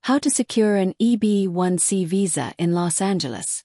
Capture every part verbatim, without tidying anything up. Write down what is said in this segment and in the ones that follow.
How to secure an E B one C visa in Los Angeles.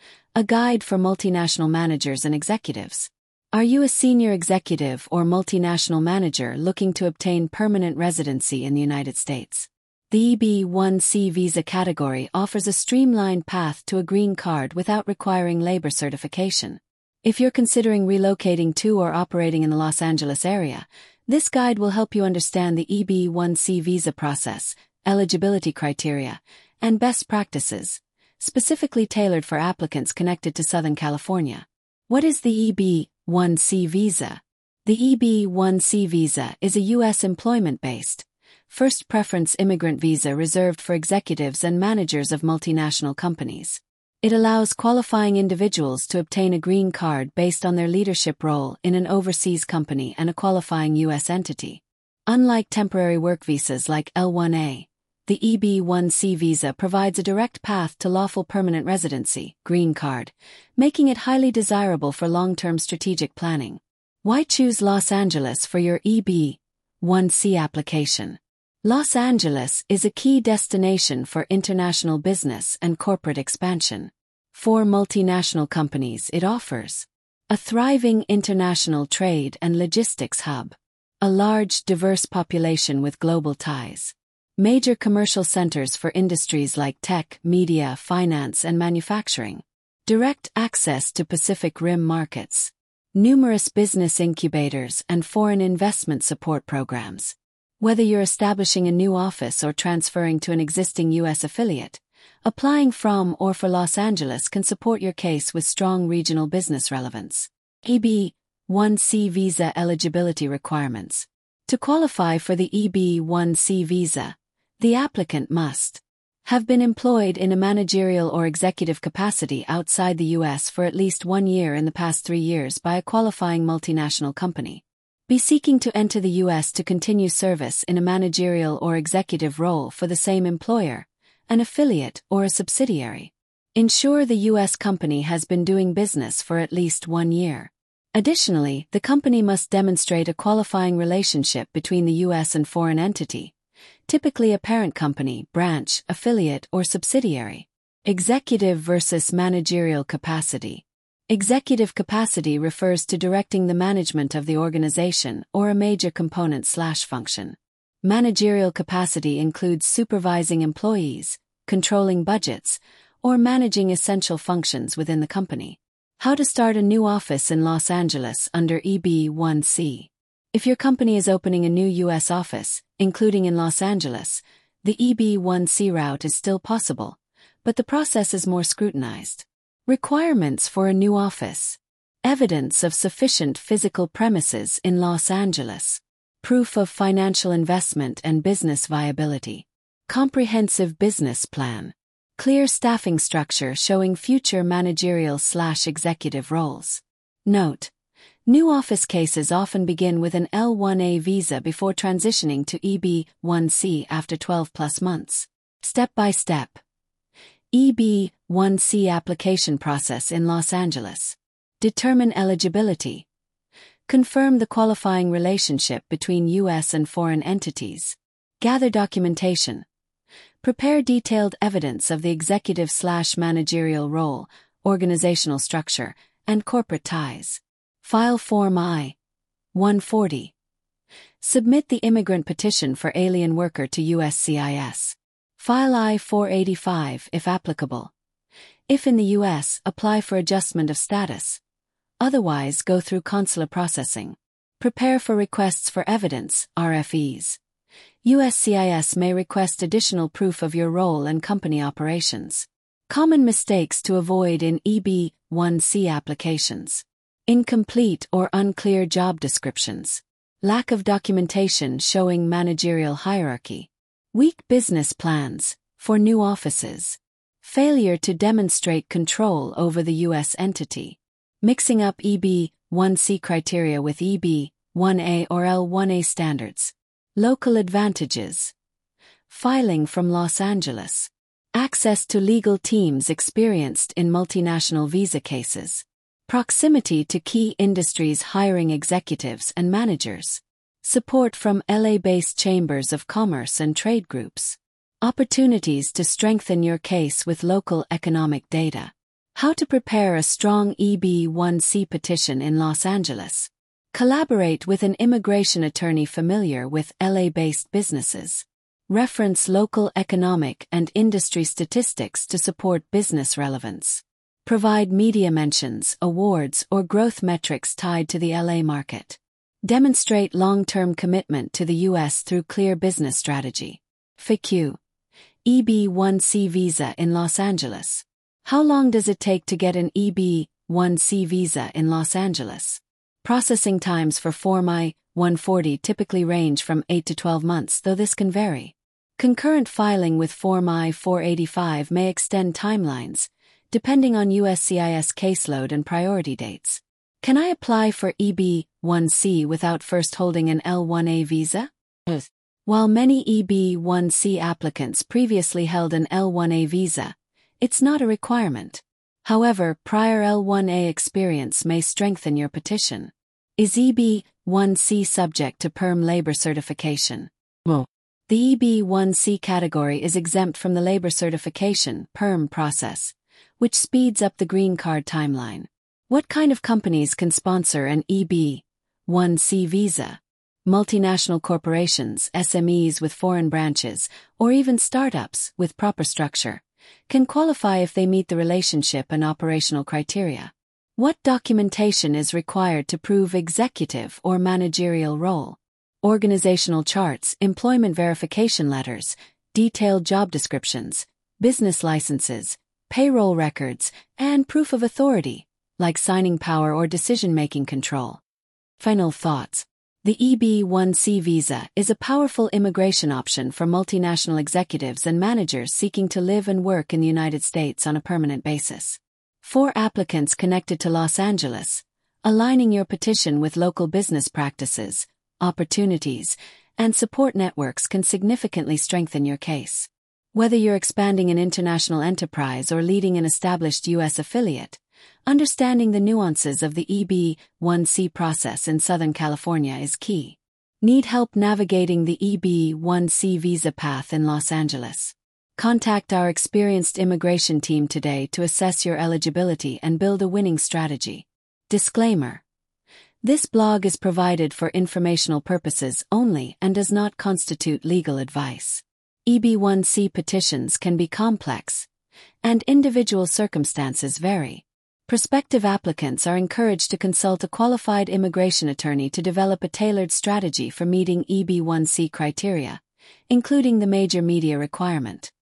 A guide for multinational managers and executives. Are you a senior executive or multinational manager looking to obtain permanent residency in the United States? The E B one C visa category offers a streamlined path to a green card without requiring labor certification. If you're considering relocating to or operating in the Los Angeles area, this guide will help you understand the E B one C visa process, eligibility criteria, and best practices, specifically tailored for applicants connected to Southern California. What is the E B one C visa? The E B one C visa is a U S employment-based, first preference immigrant visa reserved for executives and managers of multinational companies. It allows qualifying individuals to obtain a green card based on their leadership role in an overseas company and a qualifying U S entity. Unlike temporary work visas like L one A, the E B one C visa provides a direct path to lawful permanent residency, green card, making it highly desirable for long-term strategic planning. Why choose Los Angeles for your E B one C application? Los Angeles is a key destination for international business and corporate expansion. For multinational companies, it offers a thriving international trade and logistics hub, a large, diverse population with global ties, major commercial centers for industries like tech, media, finance, and manufacturing, direct access to Pacific Rim markets, numerous business incubators and foreign investment support programs. Whether you're establishing a new office or transferring to an existing U S affiliate, applying from or for Los Angeles can support your case with strong regional business relevance. E B one C visa eligibility requirements. To qualify for the E B one C visa, the applicant must have been employed in a managerial or executive capacity outside the U S for at least one year in the past three years by a qualifying multinational company. Be seeking to enter the U S to continue service in a managerial or executive role for the same employer, an affiliate or a subsidiary. Ensure the U S company has been doing business for at least one year. Additionally, the company must demonstrate a qualifying relationship between the U S and foreign entity, typically a parent company, branch, affiliate, or subsidiary. Executive versus managerial capacity. Executive capacity refers to directing the management of the organization or a major component slash function. Managerial capacity includes supervising employees, controlling budgets, or managing essential functions within the company. How to start a new office in Los Angeles under E B one C. If your company is opening a new U S office, including in Los Angeles, the E B one C route is still possible, but the process is more scrutinized. Requirements for a new office. Evidence of sufficient physical premises in Los Angeles. Proof of financial investment and business viability. Comprehensive business plan. Clear staffing structure showing future managerial slash executive roles. Note: new office cases often begin with an L one A visa before transitioning to E B one C after twelve plus months. Step by step. E B one C application process in Los Angeles. Determine eligibility. Confirm the qualifying relationship between U S and foreign entities. Gather documentation. Prepare detailed evidence of the executive slash managerial role, organizational structure, and corporate ties. File Form I one forty. Submit the immigrant petition for alien worker to U S C I S. File I four eighty-five if applicable. If in the U S, apply for adjustment of status. Otherwise, go through consular processing. Prepare for requests for evidence, R F Es. U S C I S may request additional proof of your role and company operations. Common mistakes to avoid in E B one C applications. Incomplete or unclear job descriptions. Lack of documentation showing managerial hierarchy. Weak business plans for new offices. Failure to demonstrate control over the U S entity. Mixing up E B one C criteria with E B one A or L one A standards. Local advantages. Filing from Los Angeles. Access to legal teams experienced in multinational visa cases. Proximity to key industries hiring executives and managers. Support from L A-based chambers of commerce and trade groups. Opportunities to strengthen your case with local economic data. How to prepare a strong E B one C petition in Los Angeles. Collaborate with an immigration attorney familiar with L A-based businesses. Reference local economic and industry statistics to support business relevance. Provide media mentions, awards, or growth metrics tied to the L A market. Demonstrate long-term commitment to the U S through clear business strategy. F A Q. E B one C visa in Los Angeles. How long does it take to get an E B one C visa in Los Angeles? Processing times for Form I one forty typically range from eight to twelve months, though this can vary. Concurrent filing with Form I four eighty-five may extend timelines, depending on U S C I S caseload and priority dates. Can I apply for E B one C without first holding an L one A visa? Yes. While many E B one C applicants previously held an L one A visa, it's not a requirement. However, prior L one A experience may strengthen your petition. Is E B one C subject to Perm labor certification? Well, the E B one C category is exempt from the labor certification Perm process, which speeds up the green card timeline. What kind of companies can sponsor an E B one C visa? Multinational corporations, S M Es with foreign branches, or even startups with proper structure, can qualify if they meet the relationship and operational criteria. What documentation is required to prove executive or managerial role? Organizational charts, employment verification letters, detailed job descriptions, business licenses, payroll records, and proof of authority, like signing power or decision-making control. Final thoughts. The E B one C visa is a powerful immigration option for multinational executives and managers seeking to live and work in the United States on a permanent basis. For applicants connected to Los Angeles, aligning your petition with local business practices, opportunities, and support networks can significantly strengthen your case. Whether you're expanding an international enterprise or leading an established U S affiliate, understanding the nuances of the E B one C process in Southern California is key. Need help navigating the E B one C visa path in Los Angeles? Contact our experienced immigration team today to assess your eligibility and build a winning strategy. Disclaimer. This blog is provided for informational purposes only and does not constitute legal advice. E B one C petitions can be complex, and individual circumstances vary. Prospective applicants are encouraged to consult a qualified immigration attorney to develop a tailored strategy for meeting E B one C criteria, including the major media requirement.